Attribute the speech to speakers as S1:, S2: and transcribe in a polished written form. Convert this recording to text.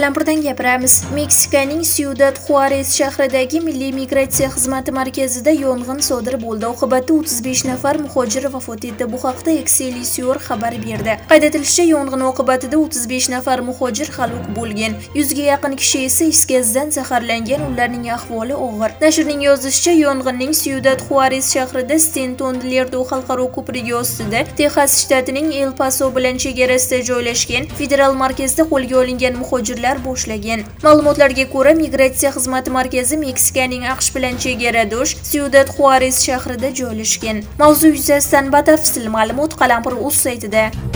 S1: Qalampirdan gapiramiz. Meksikaning Ciudad Juarez shahridagi Milliy migratsiya xizmati markazida yong'in sodir bo'ldi. Oqibatda 35 nafar muhojir vafot etdi. Bu haqda Excelsior xabar berdi. Qayd etilishicha, yong'in oqibatida 35 nafar muhojir halok bo'lgan. 100 ga yaqin kishi esa is gazidan zaharlangan, ularning ahvoli og'ir. Nashrning yozishicha, yong'inning Ciudad Juarez shahrida Stanton Lerdo xalqaro ko'prigi ostida, Texas shtatining El Paso bilan chegarasida joylashgan federal markazda qo'lga olingan muhojirlar boshlagan. Ma'lumotlarga ko'ra, migratsiya xizmati markazi Meksikaning AQSh bilan chegaradosh Ciudad Juarez shahrida joylashgan. Mavzu yuzasidan batafsil ma'lumot Qalampir.uz saytida.